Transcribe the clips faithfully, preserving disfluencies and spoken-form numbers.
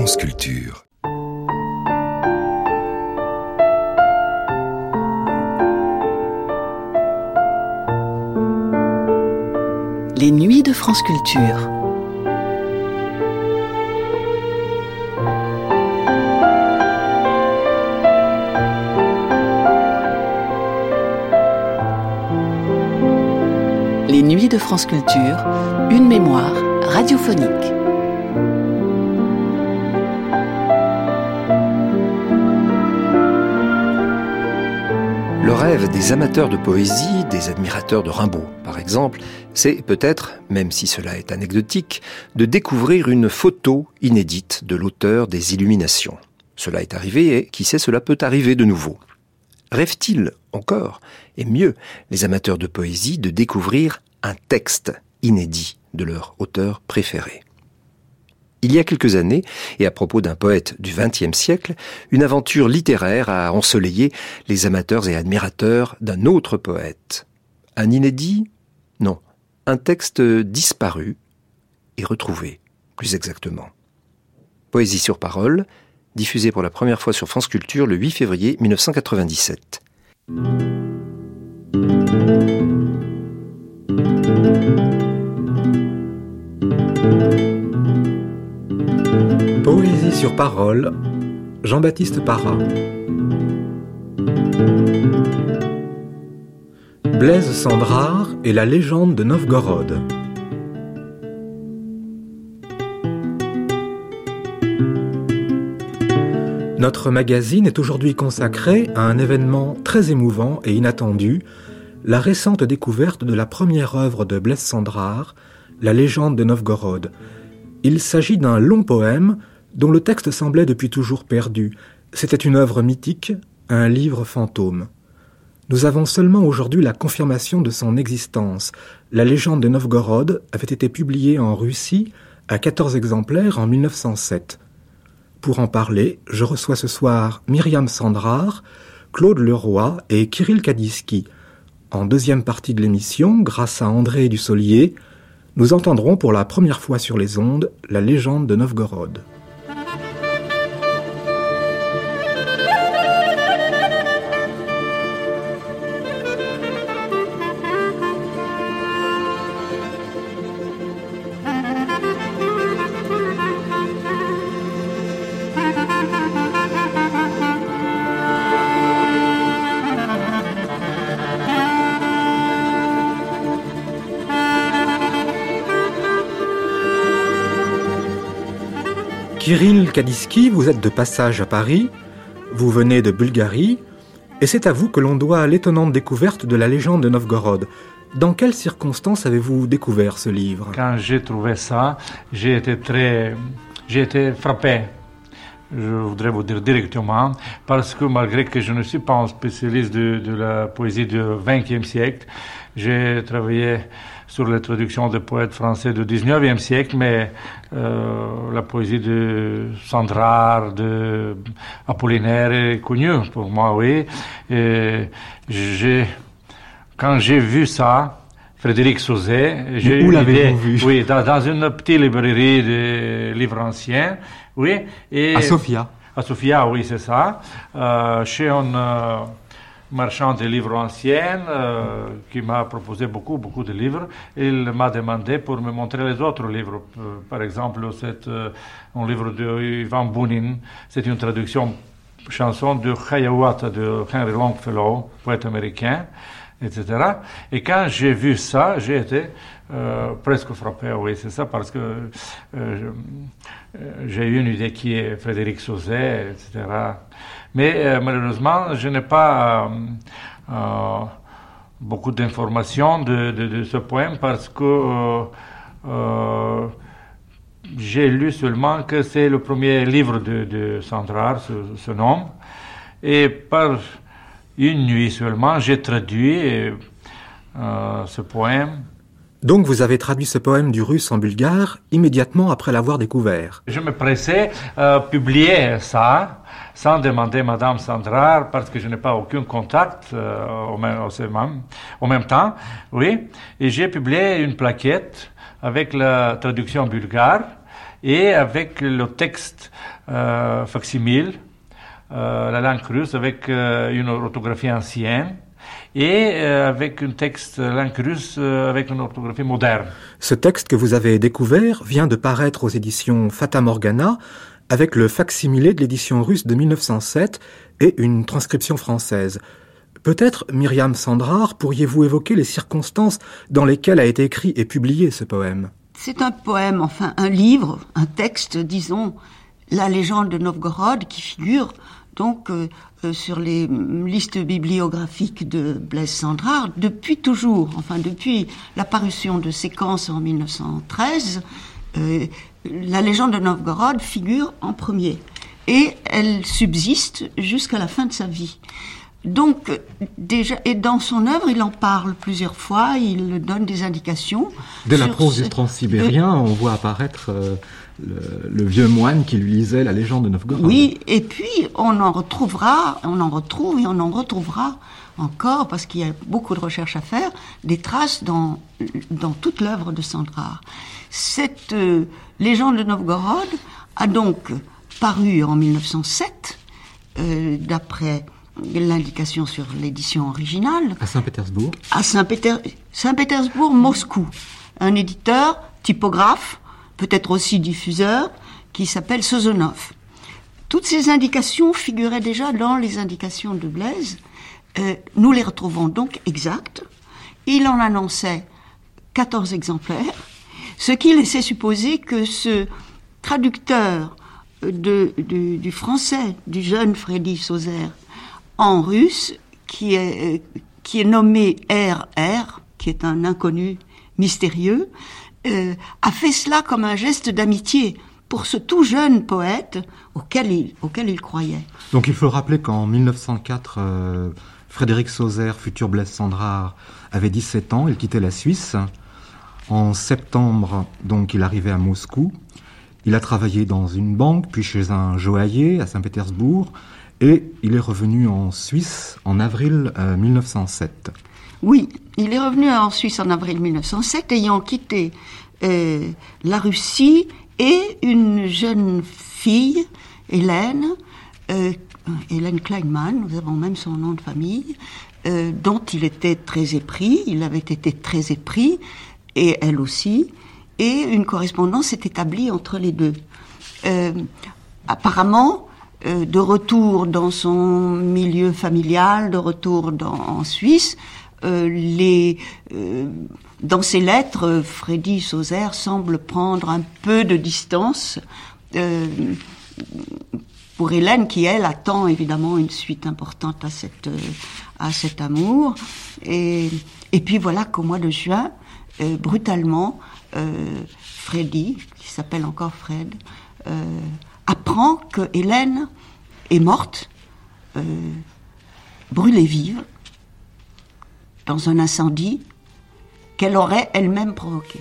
France Culture. Les nuits de France Culture. Les nuits de France Culture, une mémoire radiophonique. Le rêve des amateurs de poésie, des admirateurs de Rimbaud, par exemple, c'est peut-être, même si cela est anecdotique, de découvrir une photo inédite de l'auteur des Illuminations. Cela est arrivé et, qui sait, cela peut arriver de nouveau. Rêvent-ils encore, et mieux, les amateurs de poésie, de découvrir un texte inédit de leur auteur préféré? Il y a quelques années, et à propos d'un poète du vingtième siècle, une aventure littéraire a ensoleillé les amateurs et admirateurs d'un autre poète. Un inédit ? Non, un texte disparu et retrouvé, plus exactement. Poésie sur parole, diffusée pour la première fois sur France Culture le huit février mille neuf cent quatre-vingt-dix-sept. Poésie sur parole, Jean-Baptiste Parra. Blaise Cendrars et la légende de Novgorod. Notre magazine est aujourd'hui consacré à un événement très émouvant et inattendu, la récente découverte de la première œuvre de Blaise Cendrars, la légende de Novgorod. Il s'agit d'un long poème dont le texte semblait depuis toujours perdu. C'était une œuvre mythique, un livre fantôme. Nous avons seulement aujourd'hui la confirmation de son existence. La légende de Novgorod avait été publiée en Russie à quatorze exemplaires en mille neuf cent sept. Pour en parler, je reçois ce soir Myriam Cendrars, Claude Leroy et Kirill Kadiski. En deuxième partie de l'émission, grâce à André Dussolier, nous entendrons pour la première fois sur les ondes la légende de Novgorod. Kirill Kadiski, vous êtes de passage à Paris, vous venez de Bulgarie, et c'est à vous que l'on doit l'étonnante découverte de la légende de Novgorod. Dans quelles circonstances avez-vous découvert ce livre ? Quand j'ai trouvé ça, j'ai été très... j'ai été frappé. Je voudrais vous dire directement, parce que malgré que je ne suis pas un spécialiste de, de la poésie du vingtième siècle, j'ai travaillé sur les traductions de poètes français du dix-neuvième siècle, mais euh, la poésie de Cendrars, de Apollinaire est connue pour moi, oui. Et j'ai, quand j'ai vu ça, Frédéric Sauzet, j'ai eu l'idée, l'avez-vous vu ? Oui, dans, dans une petite librairie de livres anciens, oui. Et à Sofia. À Sofia, oui, c'est ça. Euh, chez un euh, marchand de livres anciens euh, qui m'a proposé beaucoup, beaucoup de livres. Il m'a demandé pour me montrer les autres livres. Euh, par exemple, c'est euh, un livre de Ivan Bounin. C'est une traduction chanson de Hiawatha de Henry Longfellow, poète américain, et cetera. Et quand j'ai vu ça, j'ai été euh, presque frappé, oui, c'est ça, parce que euh, j'ai eu une idée qui est Frédéric Sauzet, et cetera. Mais euh, malheureusement, je n'ai pas euh, euh, beaucoup d'informations de, de, de ce poème parce que euh, euh, j'ai lu seulement que c'est le premier livre de, de Cendrars, ce, ce nom. Et par une nuit seulement, j'ai traduit euh, ce poème. Donc vous avez traduit ce poème du russe en bulgare immédiatement après l'avoir découvert. Je me pressais à euh, publier ça sans demander Madame Cendrars parce que je n'ai pas aucun contact euh, au, même, au, même, au même temps. Oui, et j'ai publié une plaquette avec la traduction bulgare et avec le texte euh, facsimile, euh, la langue russe avec euh, une orthographie ancienne, et euh, avec un texte langue russe euh, avec une orthographie moderne. Ce texte que vous avez découvert vient de paraître aux éditions Fata Morgana avec le facsimilé de l'édition russe de mille neuf cent sept et une transcription française. Peut-être, Myriam Sandrard, pourriez-vous évoquer les circonstances dans lesquelles a été écrit et publié ce poème ? C'est un poème, enfin un livre, un texte, disons, la légende de Novgorod qui figure donc euh, euh, sur les listes bibliographiques de Blaise Sandrard depuis toujours, enfin depuis la parution de Séquences en mille neuf cent treize, euh, la légende de Novgorod figure en premier et elle subsiste jusqu'à la fin de sa vie. Donc, déjà, et dans son œuvre, il en parle plusieurs fois, il donne des indications. Dès la prose du transsibérien, de... on voit apparaître euh, le, le vieux moine qui lui lisait la légende de Novgorod. Oui, et puis on en retrouvera, on en retrouve et on en retrouvera encore, parce qu'il y a beaucoup de recherches à faire, des traces dans, dans toute l'œuvre de Sandrard. Cette euh, légende de Novgorod a donc paru en mille neuf cent sept, euh, d'après l'indication sur l'édition originale. À Saint-Pétersbourg. À Saint-Péter... Saint-Pétersbourg, Moscou. Un éditeur, typographe, peut-être aussi diffuseur, qui s'appelle Sozonov. Toutes ces indications figuraient déjà dans les indications de Blaise. Euh, nous les retrouvons donc exactes. Il en annonçait quatorze exemplaires, ce qui laissait supposer que ce traducteur de, de, du français, du jeune Freddy Sauzer, en russe, qui est, qui est nommé R R, qui est un inconnu mystérieux, euh, a fait cela comme un geste d'amitié pour ce tout jeune poète auquel il, auquel il croyait. Donc il faut rappeler qu'en mille neuf cent quatre, euh, Frédéric Sauzer, futur Blaise Sandrard, avait dix-sept ans, il quittait la Suisse. En septembre, donc, il arrivait à Moscou. Il a travaillé dans une banque, puis chez un joaillier à Saint-Pétersbourg. Et il est revenu en Suisse en avril euh, mille neuf cent sept. Oui, il est revenu en Suisse en avril mille neuf cent sept, ayant quitté euh, la Russie et une jeune fille, Hélène, euh, Hélène Kleinman, nous avons même son nom de famille, euh, dont il était très épris, il avait été très épris, et elle aussi, et une correspondance s'est établie entre les deux. Euh, apparemment, de retour dans son milieu familial, de retour dans, en Suisse, euh, les, euh, dans ses lettres, Freddy Sauzer semble prendre un peu de distance euh, pour Hélène, qui elle attend évidemment une suite importante à cette à cet amour. Et, et puis voilà qu'au mois de juin, euh, brutalement, euh, Freddy, qui s'appelle encore Fred, euh, apprend que Hélène est morte, euh, brûlée vive, dans un incendie qu'elle aurait elle-même provoqué.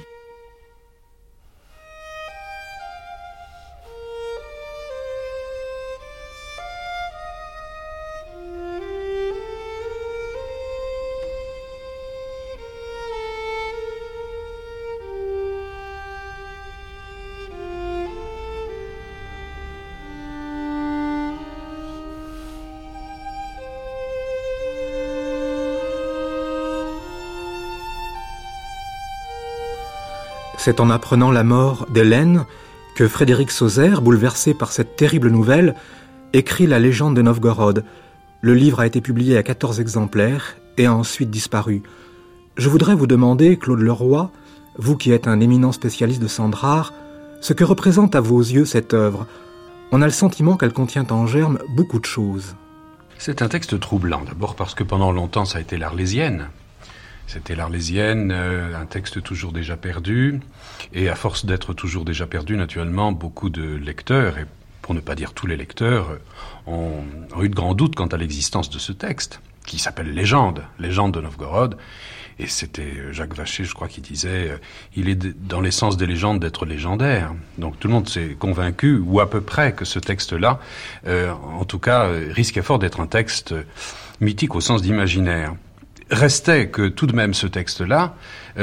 C'est en apprenant la mort d'Hélène que Frédéric Sauzer, bouleversé par cette terrible nouvelle, écrit La légende de Novgorod. Le livre a été publié à quatorze exemplaires et a ensuite disparu. Je voudrais vous demander, Claude Leroy, vous qui êtes un éminent spécialiste de Sandrard, ce que représente à vos yeux cette œuvre. On a le sentiment qu'elle contient en germe beaucoup de choses. C'est un texte troublant, d'abord parce que pendant longtemps ça a été l'Arlésienne. C'était l'Arlésienne, euh, un texte toujours déjà perdu, et à force d'être toujours déjà perdu, naturellement, beaucoup de lecteurs, et pour ne pas dire tous les lecteurs, ont, ont eu de grands doutes quant à l'existence de ce texte, qui s'appelle Légende, Légende de Novgorod, et c'était Jacques Vacher, je crois, qui disait euh, « il est dans l'essence des légendes d'être légendaire ». Donc tout le monde s'est convaincu, ou à peu près, que ce texte-là, euh, en tout cas, risquait fort d'être un texte mythique au sens d'imaginaire. Restait que tout de même ce texte-là euh,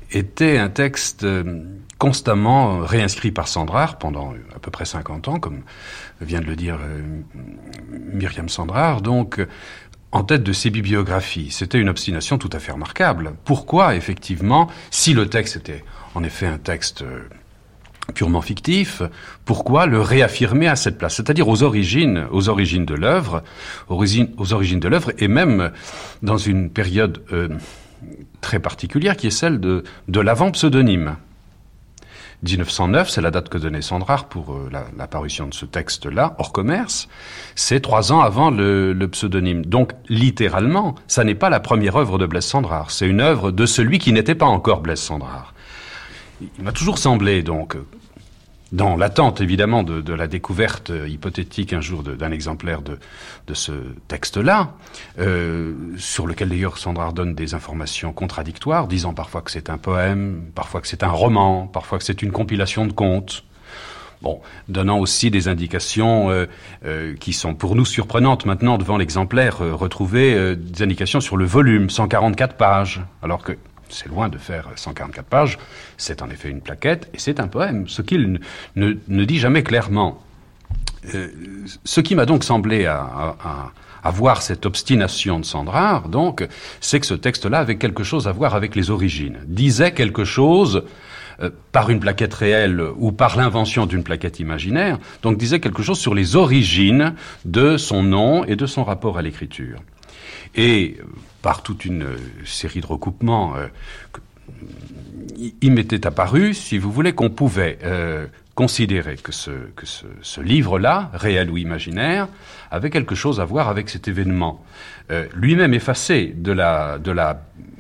était un texte euh, constamment réinscrit par Sandrard pendant à peu près cinquante ans, comme vient de le dire euh, Myriam Sandrard, donc euh, en tête de ses bibliographies. C'était une obstination tout à fait remarquable. Pourquoi, effectivement, si le texte était en effet un texte euh, purement fictif, pourquoi le réaffirmer à cette place, c'est-à-dire aux origines, aux origines de l'œuvre, aux origines, aux origines de l'œuvre, et même dans une période euh, très particulière qui est celle de, de l'avant-pseudonyme. dix-neuf cent neuf, c'est la date que donnait Sandrard pour euh, la, la parution de ce texte-là, hors commerce. C'est trois ans avant le, le pseudonyme. Donc, littéralement, ça n'est pas la première œuvre de Blaise Sandrard. C'est une œuvre de celui qui n'était pas encore Blaise Sandrard. Il m'a toujours semblé, donc, dans l'attente, évidemment, de, de la découverte hypothétique un jour de, d'un exemplaire de, de ce texte-là, euh, sur lequel d'ailleurs Sandrard donne des informations contradictoires, disant parfois que c'est un poème, parfois que c'est un roman, parfois que c'est une compilation de contes. Bon, donnant aussi des indications euh, euh, qui sont pour nous surprenantes maintenant devant l'exemplaire euh, retrouvé, euh, des indications sur le volume, cent quarante-quatre pages, alors que c'est loin de faire cent quarante-quatre pages, c'est en effet une plaquette, et c'est un poème, ce qu'il ne, ne, ne dit jamais clairement. Euh, ce qui m'a donc semblé à, à, à, à voir cette obstination de Sandrard, donc, c'est que ce texte-là avait quelque chose à voir avec les origines, disait quelque chose euh, par une plaquette réelle ou par l'invention d'une plaquette imaginaire, donc disait quelque chose sur les origines de son nom et de son rapport à l'écriture. Et par toute une série de recoupements, euh, il m'était apparu, si vous voulez, qu'on pouvait euh, considérer que, ce, que ce, ce livre-là, réel ou imaginaire, avait quelque chose à voir avec cet événement. Euh, lui-même effacé de la, de la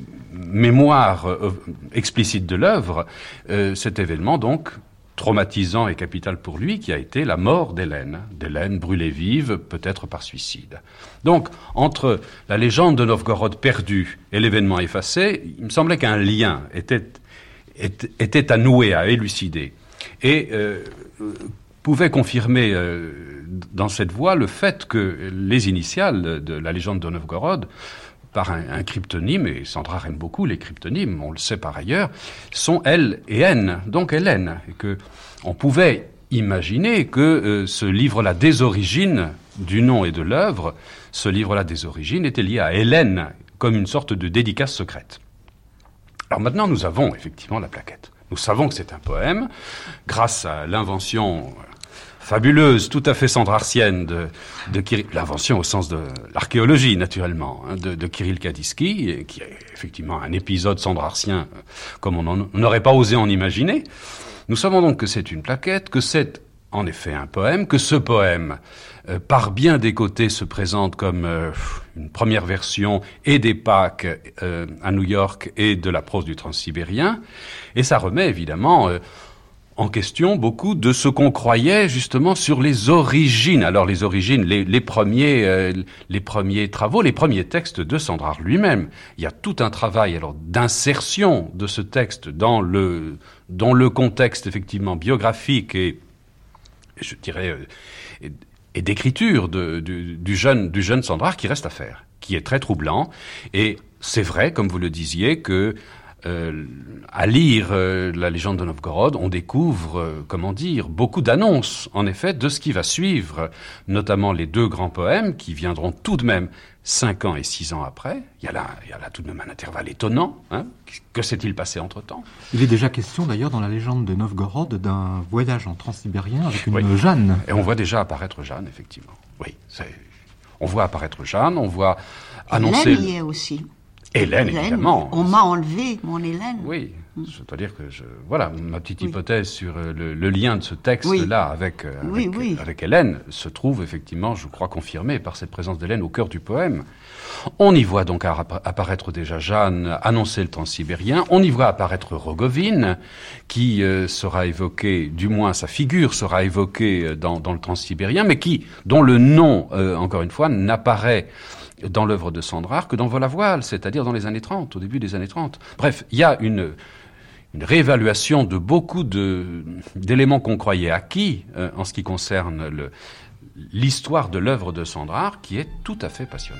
mémoire euh, explicite de l'œuvre, euh, cet événement, donc, traumatisant et capital pour lui, qui a été la mort d'Hélène, d'Hélène brûlée vive, peut-être par suicide. Donc, entre la légende de Novgorod perdue et l'événement effacé, il me semblait qu'un lien était, était, était à nouer, à élucider, et euh, pouvait confirmer euh, dans cette voie le fait que les initiales de la légende de Novgorod, par un, un cryptonyme, et Sandrard aime beaucoup les cryptonymes, on le sait par ailleurs, sont L et N, donc Hélène, et que on pouvait imaginer que euh, ce livre-là des origines du nom et de l'œuvre, ce livre-là des origines était lié à Hélène, comme une sorte de dédicace secrète. Alors maintenant, nous avons effectivement la plaquette. Nous savons que c'est un poème, grâce à l'invention fabuleuse, tout à fait sandrartienne de, de Kirill, l'invention au sens de l'archéologie, naturellement, hein, de, de Kirill Kadiski, qui est effectivement un épisode sandrartien comme on n'aurait pas osé en imaginer. Nous savons donc que c'est une plaquette, que c'est en effet un poème, que ce poème, euh, par bien des côtés, se présente comme euh, une première version et des Pâques euh, à New York et de la prose du Transsibérien, et ça remet évidemment euh, en question beaucoup de ce qu'on croyait justement sur les origines. Alors les origines, les, les premiers, euh, les premiers travaux, les premiers textes de Sandrard lui-même. Il y a tout un travail alors d'insertion de ce texte dans le dans le contexte effectivement biographique et je dirais euh, et, et d'écriture de, du, du jeune du jeune Sandrard qui reste à faire, qui est très troublant. Et c'est vrai, comme vous le disiez, que Euh, à lire euh, la légende de Novgorod, on découvre, euh, comment dire, beaucoup d'annonces, en effet, de ce qui va suivre, notamment les deux grands poèmes qui viendront tout de même cinq ans et six ans après. Il y a là, il y a là tout de même un intervalle étonnant. Hein. Que s'est-il passé entre-temps ? Il est déjà question, d'ailleurs, dans la légende de Novgorod, d'un voyage en transsibérien avec une oui. Jeanne. Et on voit déjà apparaître Jeanne, effectivement. Oui, c'est... on voit apparaître Jeanne, on voit annoncer... Hélène y est aussi. Hélène, Hélène, évidemment. On m'a enlevé mon Hélène. Oui, je dois dire que je... Voilà, ma petite oui. hypothèse sur le, le lien de ce texte-là oui. avec, avec, oui, oui. avec Hélène se trouve effectivement, je crois, confirmée par cette présence d'Hélène au cœur du poème. On y voit donc apparaître déjà Jeanne, annoncer le Transsibérien. On y voit apparaître Rogovine, qui euh, sera évoqué, du moins sa figure sera évoquée dans, dans le Transsibérien, mais qui, dont le nom, euh, encore une fois, n'apparaît dans l'œuvre de Sandrard que dans Vol à voile, c'est-à-dire dans les années trente, au début des années trente. Bref, il y a une, une réévaluation de beaucoup de, d'éléments qu'on croyait acquis euh, en ce qui concerne le, l'histoire de l'œuvre de Sandrard qui est tout à fait passionnante.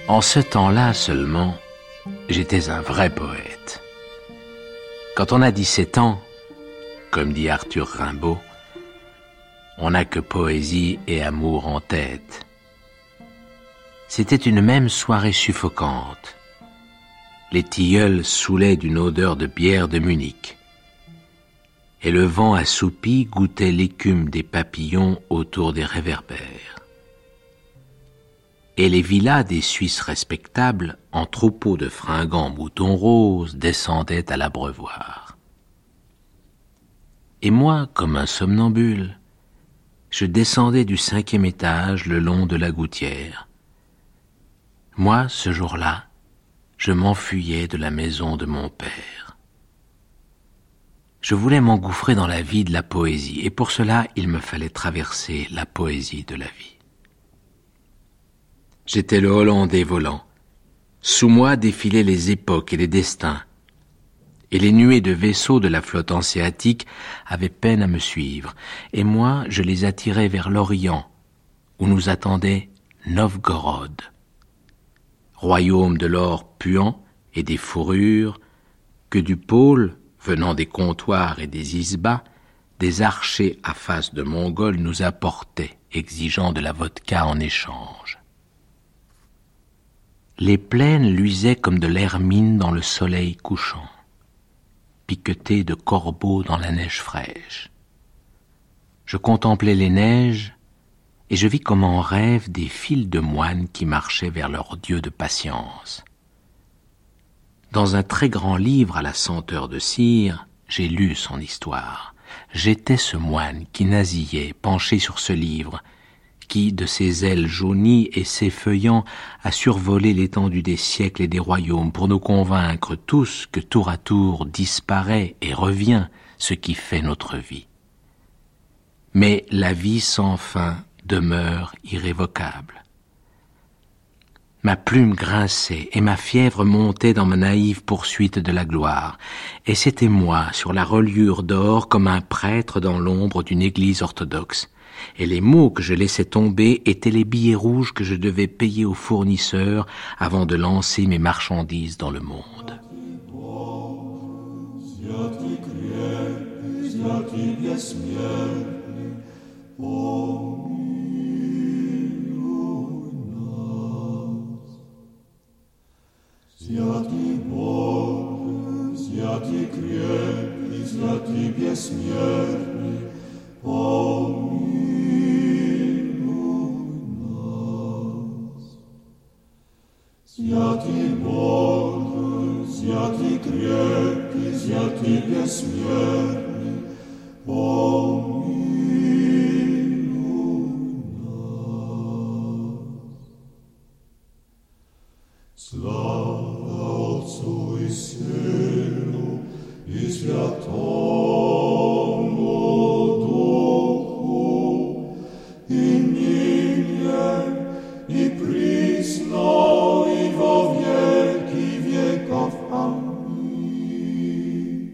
En ce temps-là seulement, j'étais un vrai poète. Quand on a dix-sept ans, comme dit Arthur Rimbaud, on n'a que poésie et amour en tête. C'était une même soirée suffocante. Les tilleuls saoulaient d'une odeur de bière de Munich. Et le vent assoupi goûtait l'écume des papillons autour des réverbères. Et les villas des Suisses respectables, en troupeaux de fringants moutons roses, descendaient à l'abreuvoir. Et moi, comme un somnambule, je descendais du cinquième étage le long de la gouttière. Moi, ce jour-là, je m'enfuyais de la maison de mon père. Je voulais m'engouffrer dans la vie de la poésie, et pour cela, il me fallait traverser la poésie de la vie. J'étais le Hollandais volant. Sous moi défilaient les époques et les destins, et les nuées de vaisseaux de la flotte hanséatique avaient peine à me suivre, et moi, je les attirais vers l'Orient, où nous attendait Novgorod, royaume de l'or puant et des fourrures, que du pôle, venant des comptoirs et des isbas, des archers à face de Mongols nous apportaient, exigeant de la vodka en échange. Les plaines luisaient comme de l'hermine dans le soleil couchant, piquetées de corbeaux dans la neige fraîche. Je contemplais les neiges, et je vis comme en rêve des files de moines qui marchaient vers leur dieu de patience. Dans un très grand livre à la senteur de cire, j'ai lu son histoire. J'étais ce moine qui nasillait, penché sur ce livre, qui, de ses ailes jaunies et s'effeuillant, a survolé l'étendue des siècles et des royaumes pour nous convaincre tous que tour à tour disparaît et revient ce qui fait notre vie. Mais la vie sans fin demeure irrévocable. Ma plume grinçait et ma fièvre montait dans ma naïve poursuite de la gloire, et c'était moi sur la reliure d'or comme un prêtre dans l'ombre d'une église orthodoxe, et les mots que je laissais tomber étaient les billets rouges que je devais payer aux fournisseurs avant de lancer mes marchandises dans le monde. Святый Боже, святый крепкий, святый бессмертный, помилуй нас. Святый Боже, святый крепкий, святый бессмертный, помилуй нас. Слава Отцу и Сыну и Святому Духу, и ныне, и присно, и во веки веков. Аминь.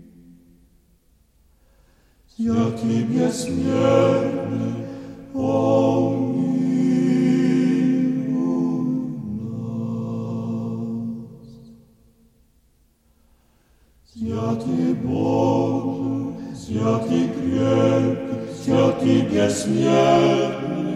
Святый бессмертный, помилуй. Святый Боже, святый крепкий, святый бессмертный,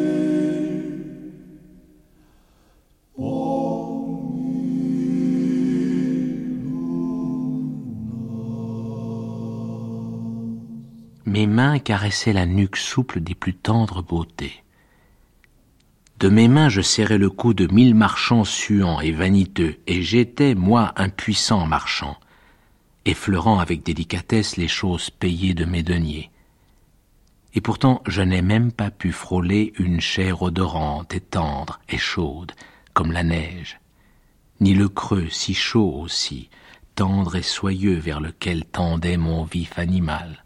Mes mains caressaient la nuque souple des plus tendres beautés. De mes mains, je serrais le cou de mille marchands suants et vaniteux, et j'étais, moi, un puissant marchand, effleurant avec délicatesse les choses payées de mes deniers. Et pourtant, je n'ai même pas pu frôler une chair odorante et tendre et chaude, comme la neige, ni le creux si chaud aussi, tendre et soyeux vers lequel tendait mon vif animal.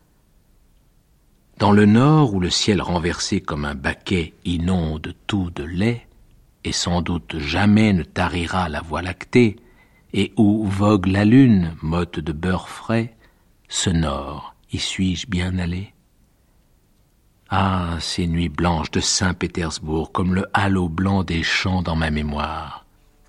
Dans le nord, où le ciel renversé comme un baquet inonde tout de lait, et sans doute jamais ne tarira la voie lactée, et où vogue la lune, motte de beurre frais, ce nord, y suis-je bien allé? Ah, ces nuits blanches de Saint-Pétersbourg, comme le halo blanc des champs dans ma mémoire.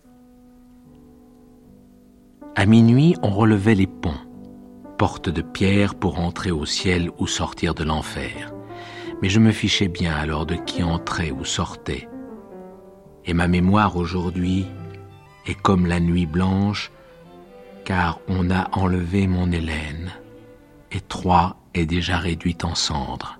À minuit, on relevait les ponts, portes de pierre pour entrer au ciel ou sortir de l'enfer. Mais je me fichais bien alors de qui entrait ou sortait. Et ma mémoire aujourd'hui est comme la nuit blanche, car on a enlevé mon Hélène, et Troie est déjà réduite en cendres.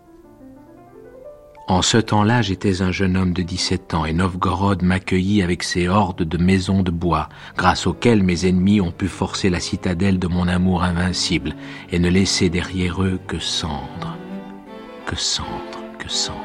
En ce temps-là, j'étais un jeune homme de dix-sept ans et Novgorod m'accueillit avec ses hordes de maisons de bois, grâce auxquelles mes ennemis ont pu forcer la citadelle de mon amour invincible et ne laisser derrière eux que cendres, que cendres, que cendres.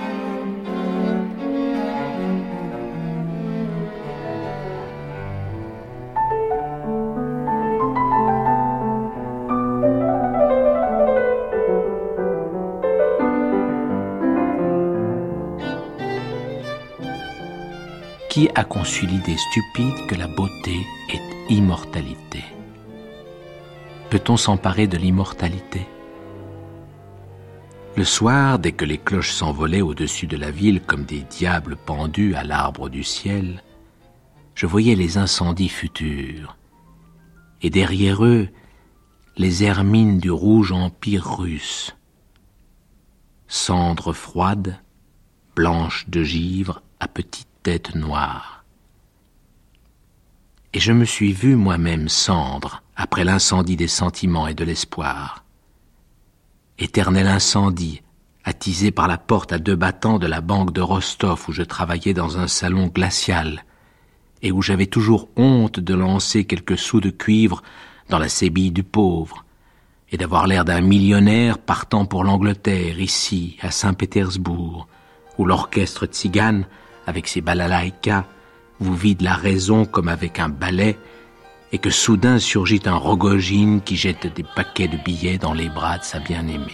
Qui a conçu l'idée stupide que la beauté est immortalité? Peut-on s'emparer de l'immortalité? Le soir, dès que les cloches s'envolaient au-dessus de la ville comme des diables pendus à l'arbre du ciel, je voyais les incendies futurs, et derrière eux, les hermines du rouge empire russe, cendres froides, blanches de givre à petites tête noire. Et je me suis vu moi-même cendre après l'incendie des sentiments et de l'espoir. Éternel incendie, attisé par la porte à deux battants de la banque de Rostov où je travaillais dans un salon glacial et où j'avais toujours honte de lancer quelques sous de cuivre dans la sébille du pauvre et d'avoir l'air d'un millionnaire partant pour l'Angleterre, ici, à Saint-Pétersbourg, où l'orchestre tzigane avec ses balalaïkas, vous vide la raison comme avec un balai, et que soudain surgit un Rogojine qui jette des paquets de billets dans les bras de sa bien-aimée.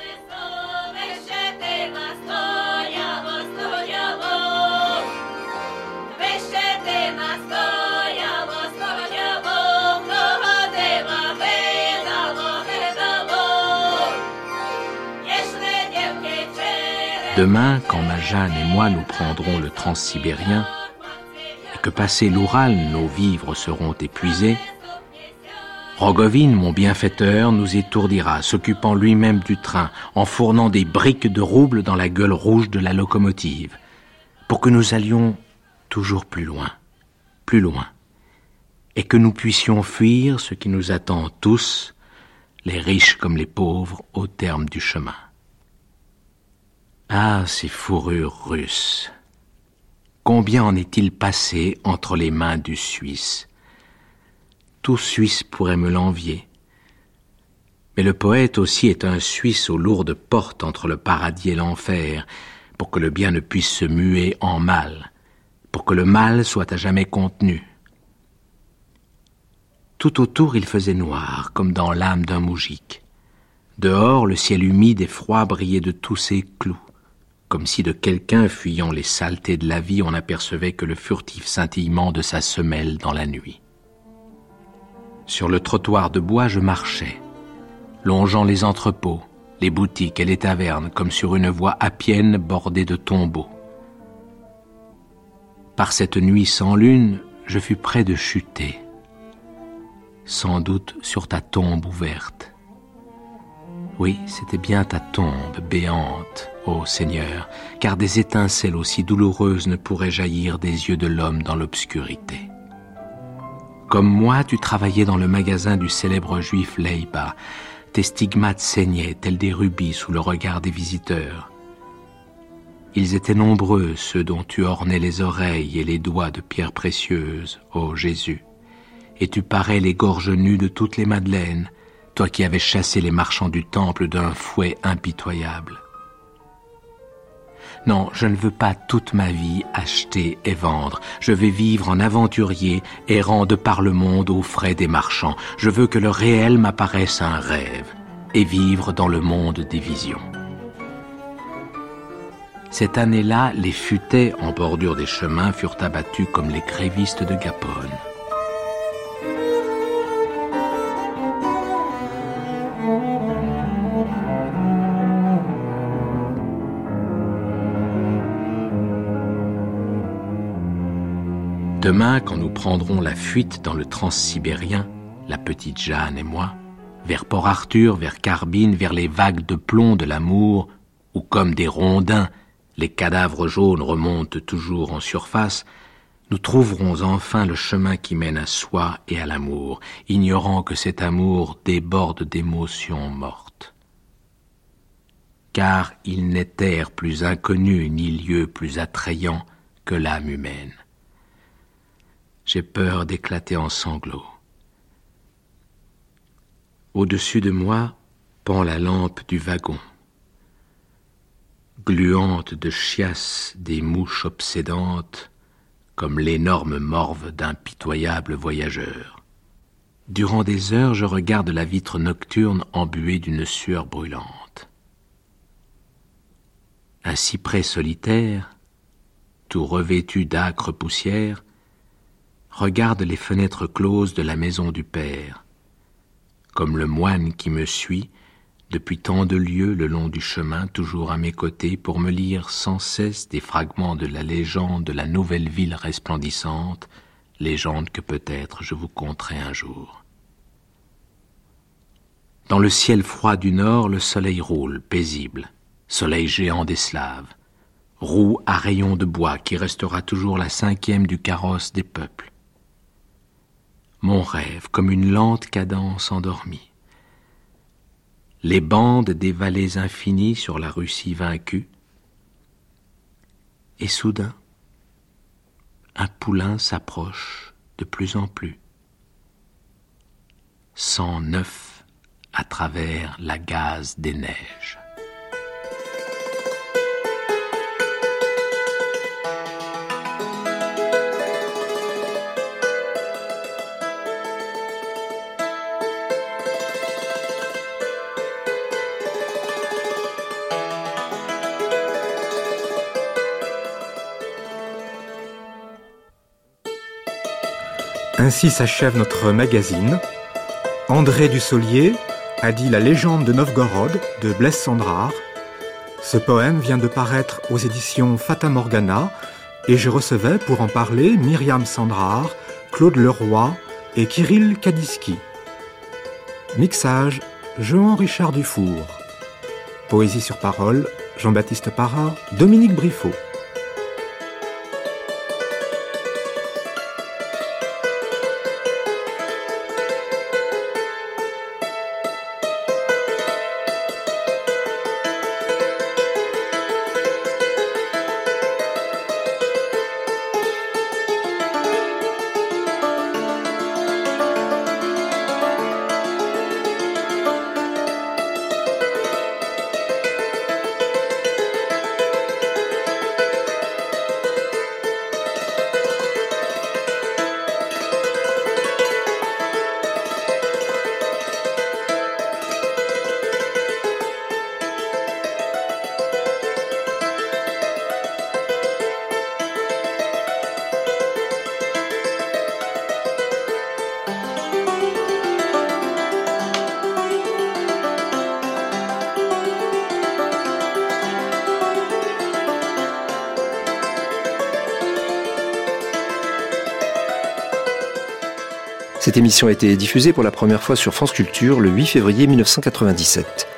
Demain, quand ma Jeanne et moi nous prendrons le transsibérien, et que passé l'Oural, nos vivres seront épuisés, Rogovine, mon bienfaiteur, nous étourdira, s'occupant lui-même du train, en fournant des briques de roubles dans la gueule rouge de la locomotive, pour que nous allions toujours plus loin, plus loin, et que nous puissions fuir ce qui nous attend tous, les riches comme les pauvres, au terme du chemin. Ah, ces fourrures russes! Combien en est-il passé entre les mains du Suisse? Tout Suisse pourrait me l'envier. Mais le poète aussi est un Suisse aux lourdes portes entre le paradis et l'enfer, pour que le bien ne puisse se muer en mal, pour que le mal soit à jamais contenu. Tout autour il faisait noir, comme dans l'âme d'un moujik. Dehors, le ciel humide et froid brillait de tous ses clous, comme si de quelqu'un fuyant les saletés de la vie on n'apercevait que le furtif scintillement de sa semelle dans la nuit. Sur le trottoir de bois, je marchais, longeant les entrepôts, les boutiques et les tavernes, comme sur une voie appienne bordée de tombeaux. Par cette nuit sans lune, je fus près de chuter, sans doute sur ta tombe ouverte. Oui, c'était bien ta tombe béante, ô Seigneur, car des étincelles aussi douloureuses ne pourraient jaillir des yeux de l'homme dans l'obscurité. Comme moi, tu travaillais dans le magasin du célèbre juif Leiba. Tes stigmates saignaient, tels des rubis sous le regard des visiteurs. Ils étaient nombreux, ceux dont tu ornais les oreilles et les doigts de pierres précieuses, ô Jésus. Et tu parais les gorges nues de toutes les madeleines, toi qui avais chassé les marchands du temple d'un fouet impitoyable. Non, je ne veux pas toute ma vie acheter et vendre. Je vais vivre en aventurier, errant de par le monde aux frais des marchands. Je veux que le réel m'apparaisse un rêve et vivre dans le monde des visions. Cette année-là, les futaies en bordure des chemins furent abattus comme les grévistes de Gapone. Demain, quand nous prendrons la fuite dans le transsibérien, la petite Jeanne et moi, vers Port Arthur, vers Carbine, vers les vagues de plomb de l'amour, où comme des rondins, les cadavres jaunes remontent toujours en surface, nous trouverons enfin le chemin qui mène à soi et à l'amour, ignorant que cet amour déborde d'émotions mortes. Car il n'est terre plus inconnue ni lieu plus attrayant que l'âme humaine. J'ai peur d'éclater en sanglots. Au-dessus de moi pend la lampe du wagon, gluante de chiasse des mouches obsédantes, comme l'énorme morve d'un pitoyable voyageur. Durant des heures, je regarde la vitre nocturne embuée d'une sueur brûlante. Un cyprès solitaire, tout revêtu d'âcre poussière, regarde les fenêtres closes de la maison du père, comme le moine qui me suit depuis tant de lieues le long du chemin, toujours à mes côtés, pour me lire sans cesse des fragments de la légende de la nouvelle ville resplendissante, légende que peut-être je vous conterai un jour. Dans le ciel froid du nord, le soleil roule, paisible, soleil géant des Slaves, roue à rayons de bois qui restera toujours la cinquième du carrosse des peuples. Mon rêve, comme une lente cadence endormie. Les bandes des vallées infinies sur la Russie vaincue. Et soudain, un poulain s'approche de plus en plus. Sang neuf à travers la gaze des neiges. Ainsi s'achève notre magazine. André Dussolier a dit La légende de Novgorod de Blaise Cendrars. Ce poème vient de paraître aux éditions Fata Morgana et je recevais pour en parler Myriam Cendrars, Claude Leroy et Kirill Kadiski. Mixage Jean-Richard Dufour. Poésie sur parole Jean-Baptiste Parra, Dominique Briffaut. Cette émission a été diffusée pour la première fois sur France Culture le huit février mille neuf cent quatre-vingt-dix-sept.